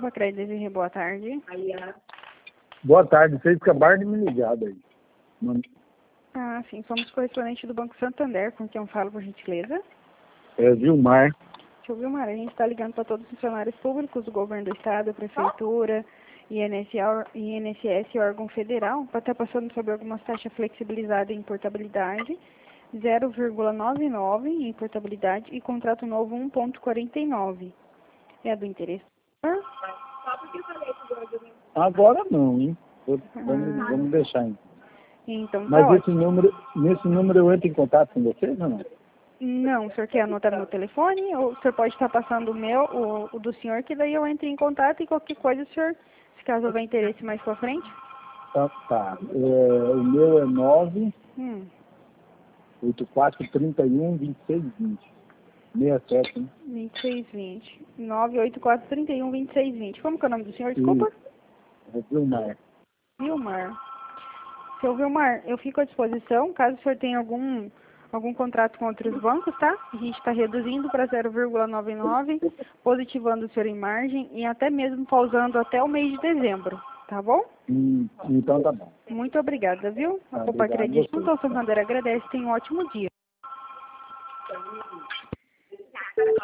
Copa Crédito, boa tarde. Boa tarde, vocês acabaram de me ligar aí. Ah, sim, somos correspondentes do Banco Santander, com quem eu falo, por gentileza. É Vilmar. Deixa eu ver, Mara, a gente está ligando para todos os funcionários públicos do governo do estado, Prefeitura, INSS e órgão federal, para estar passando sobre algumas taxas flexibilizadas em portabilidade, 0,99 em portabilidade e contrato novo 1,49. É do interesse? Agora não, hein? Vamos deixar, hein? Então, Mas tá nesse número eu entro em contato com vocês ou não? Não, o senhor quer anotar meu telefone? Ou o senhor pode estar passando o do senhor, que daí eu entro em contato e qualquer coisa o senhor, se caso houver interesse mais pra frente. Tá. O meu é 984312620. 67, hein? 2620. 984312620. Como que é o nome do senhor? Desculpa. É Vilmar. Vilmar. Seu Vilmar, eu fico à disposição, caso o senhor tenha algum contrato com outros bancos, tá? A gente está reduzindo para 0,99, positivando o senhor em margem e até mesmo pausando até o mês de dezembro, tá bom? Então tá bom. Muito obrigada, viu? A Copa Obrigado Crédito você. Santander agradece, tenha um ótimo dia.